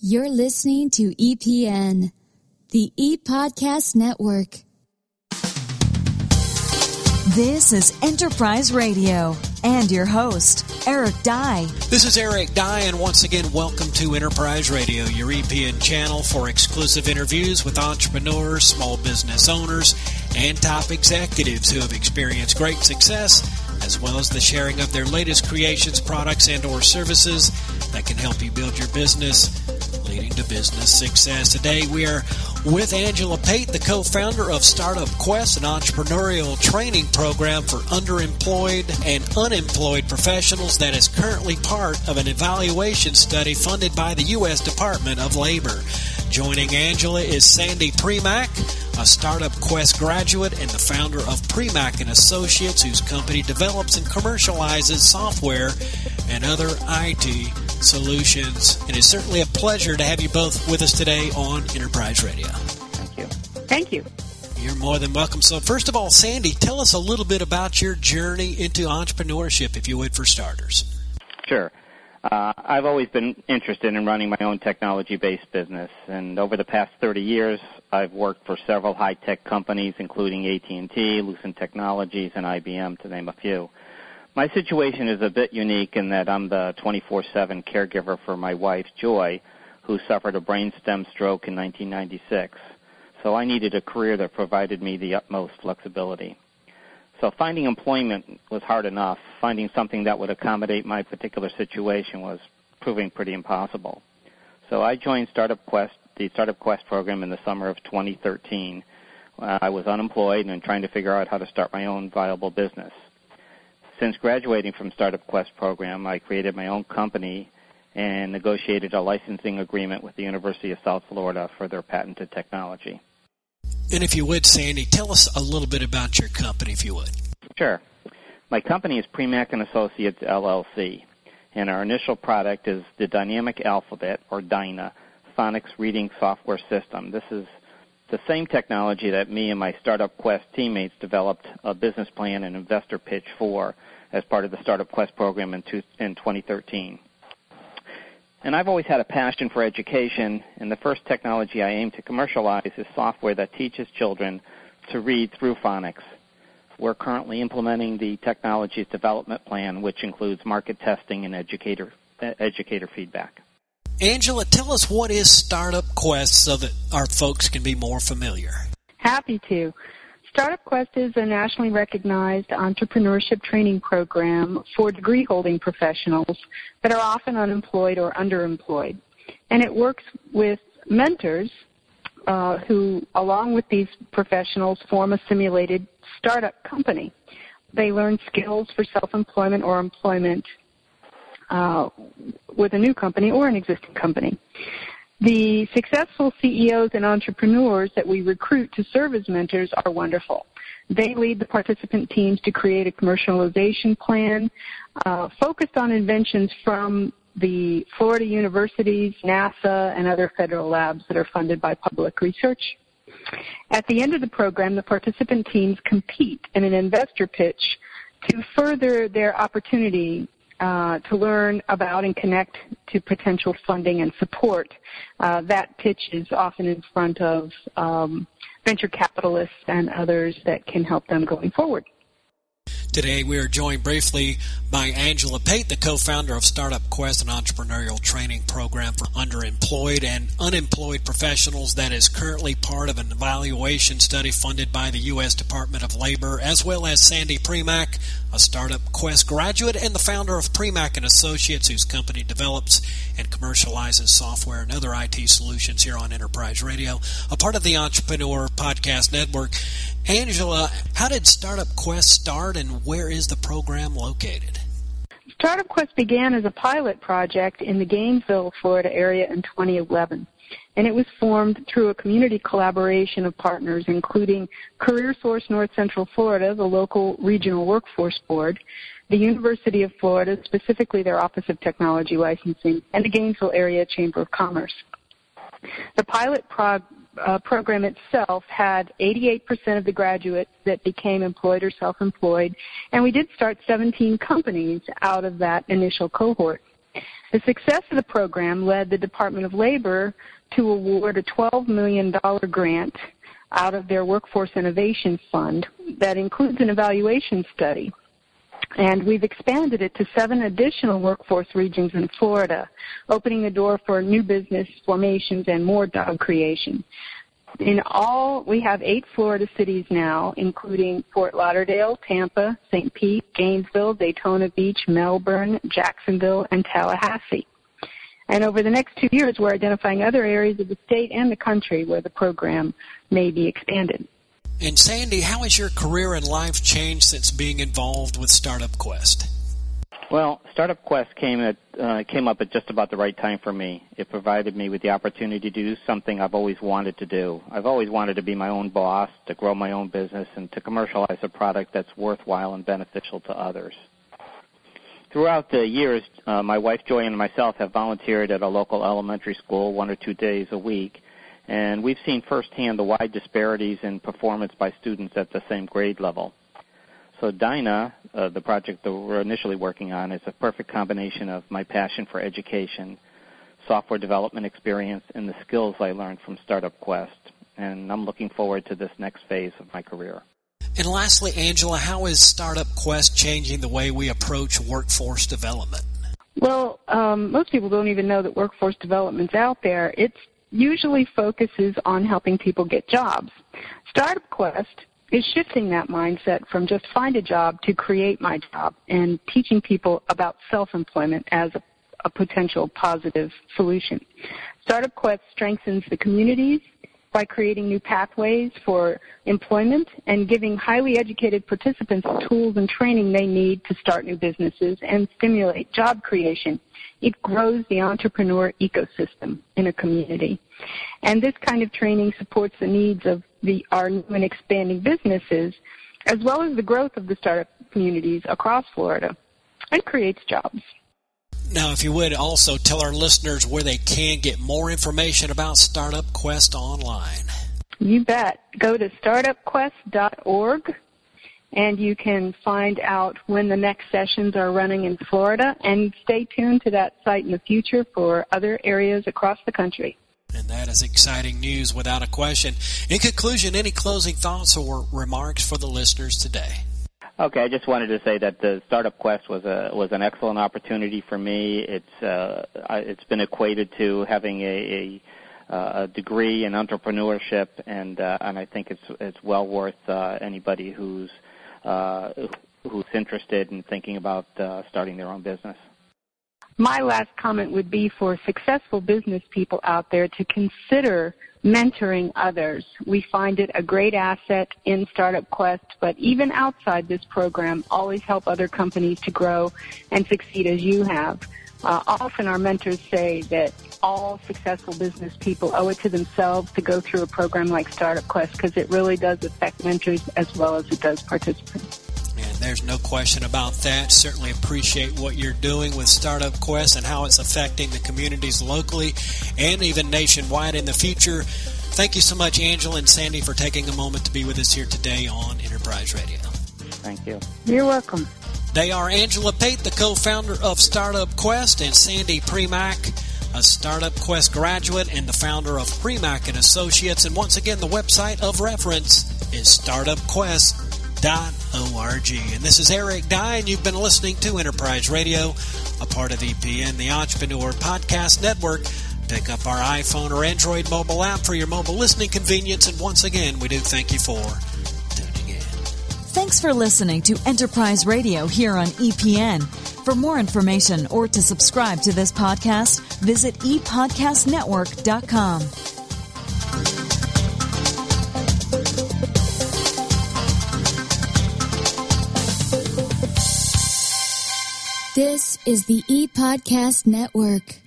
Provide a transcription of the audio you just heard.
You're listening to EPN, the ePodcast Network. This is Enterprise Radio and your host, Eric Dye. This is Eric Dye, and once again, welcome to Enterprise Radio, your EPN channel for exclusive interviews with entrepreneurs, small business owners, and top executives who have experienced great success, as well as the sharing of their latest creations, products, and or services that can help you build your business, leading to business success. Today we are with Angela Pate, the co-founder of Startup Quest, an entrepreneurial training program for underemployed and unemployed professionals that is currently part of an evaluation study funded by the U.S. Department of Labor. Joining Angela is Sandy Premack, a Startup Quest graduate and the founder of Premack & Associates, whose company develops and commercializes software and other IT solutions. It is certainly a pleasure to have you both with us today on Enterprise Radio. Thank you. Thank you. You're more than welcome. So first of all, Sandy, tell us a little bit about your journey into entrepreneurship, if you would, for starters. Sure. I've always been interested in running my own technology-based business, and over the past 30 years, I've worked for several high-tech companies, including AT&T, Lucent Technologies, and IBM, to name a few. My situation is a bit unique in that I'm the 24/7 caregiver for my wife, Joy, who suffered a brainstem stroke in 1996. So I needed a career that provided me the utmost flexibility. So finding employment was hard enough. Finding something that would accommodate my particular situation was proving pretty impossible. So I joined Startup Quest, the Startup Quest program, in the summer of 2013. I was unemployed and trying to figure out how to start my own viable business. Since graduating from Startup Quest program, I created my own company and negotiated a licensing agreement with the University of South Florida for their patented technology. And if you would, Sandy, tell us a little bit about your company, if you would. Sure. My company is Premack & Associates, LLC, and our initial product is the Dynamic Alphabet, or DYNA, phonics reading software system. This is the same technology that me and my Startup Quest teammates developed a business plan and investor pitch for as part of the Startup Quest program in 2013. And I've always had a passion for education, and the first technology I aim to commercialize is software that teaches children to read through phonics. We're currently implementing the technology's development plan, which includes market testing and educator feedback. Angela, tell us, what is Startup Quest so that our folks can be more familiar? Happy to. Startup Quest is a nationally recognized entrepreneurship training program for degree-holding professionals that are often unemployed or underemployed. And it works with mentors who, along with these professionals, form a simulated startup company. They learn skills for self-employment or employment with a new company or an existing company. The successful CEOs and entrepreneurs that we recruit to serve as mentors are wonderful. They lead the participant teams to create a commercialization plan focused on inventions from the Florida universities, NASA, and other federal labs that are funded by public research. At the end of the program, the participant teams compete in an investor pitch to further their opportunity to learn about and connect to potential funding and support. That pitch is often in front of venture capitalists and others that can help them going forward. Today we are joined briefly by Angela Pate, the co-founder of Startup Quest, an entrepreneurial training program for underemployed and unemployed professionals that is currently part of an evaluation study funded by the U.S. Department of Labor, as well as Sandy Premack, a Startup Quest graduate and the founder of Premack & Associates, whose company develops and commercializes software and other IT solutions here on Enterprise Radio, a part of the Entrepreneur Podcast Network. Angela, how did Startup Quest start and where is the program located? Startup Quest began as a pilot project in the Gainesville, Florida area in 2011. And it was formed through a community collaboration of partners, including CareerSource North Central Florida, the local regional workforce board, the University of Florida, specifically their Office of Technology Licensing, and the Gainesville Area Chamber of Commerce. The pilot program itself had 88% of the graduates that became employed or self-employed, and we did start 17 companies out of that initial cohort. The success of the program led the Department of Labor to award a $12 million grant out of their Workforce Innovation Fund that includes an evaluation study. And we've expanded it to 7 additional workforce regions in Florida, opening the door for new business formations and more job creation. In all, we have 8 Florida cities now, including Fort Lauderdale, Tampa, St. Pete, Gainesville, Daytona Beach, Melbourne, Jacksonville, and Tallahassee. And over the next 2 years, we're identifying other areas of the state and the country where the program may be expanded. And Sandy, how has your career and life changed since being involved with Startup Quest? Well, Startup Quest came up at just about the right time for me. It provided me with the opportunity to do something I've always wanted to do. I've always wanted to be my own boss, to grow my own business, and to commercialize a product that's worthwhile and beneficial to others. Throughout the years, my wife Joy and myself have volunteered at a local elementary school 1 or 2 days a week, and we've seen firsthand the wide disparities in performance by students at the same grade level. So Dyna, the project that we're initially working on, is a perfect combination of my passion for education, software development experience, and the skills I learned from Startup Quest. And I'm looking forward to this next phase of my career. And lastly, Angela, how is Startup Quest changing the way we approach workforce development? Well, most people don't even know that workforce development's out there. It usually focuses on helping people get jobs. Startup Quest is shifting that mindset from just find a job to create my job and teaching people about self-employment as a potential positive solution. Startup Quest strengthens the communities by creating new pathways for employment and giving highly educated participants the tools and training they need to start new businesses and stimulate job creation. It grows the entrepreneur ecosystem in a community. And this kind of training supports the needs of our new and expanding businesses, as well as the growth of the startup communities across Florida, and creates jobs. Now, if you would also tell our listeners where they can get more information about Startup Quest online. You bet. Go to startupquest.org, and you can find out when the next sessions are running in Florida, and stay tuned to that site in the future for other areas across the country. And that is exciting news without a question. In conclusion, any closing thoughts or remarks for the listeners today? Okay, I just wanted to say that the Startup Quest was an excellent opportunity for me. It's been equated to having a degree in entrepreneurship, and I think it's well worth anybody who's interested in thinking about starting their own business. My last comment would be for successful business people out there to consider mentoring others. We find it a great asset in Startup Quest, but even outside this program, always help other companies to grow and succeed as you have. Often our mentors say that all successful business people owe it to themselves to go through a program like Startup Quest because it really does affect mentors as well as it does participants. And there's no question about that. Certainly appreciate what you're doing with Startup Quest and how it's affecting the communities locally and even nationwide in the future. Thank you so much, Angela and Sandy, for taking a moment to be with us here today on Enterprise Radio. Thank you. You're welcome. They are Angela Pate, the co-founder of Startup Quest, and Sandy Premack, a Startup Quest graduate and the founder of Premack & Associates. And once again, the website of reference is startupquest.org. And this is Eric Dye, and you've been listening to Enterprise Radio, a part of EPN, the Entrepreneur Podcast Network. Pick up our iPhone or Android mobile app for your mobile listening convenience. And once again, we do thank you for tuning in. Thanks for listening to Enterprise Radio here on EPN. For more information or to subscribe to this podcast, visit epodcastnetwork.com. This is the ePodcast Network.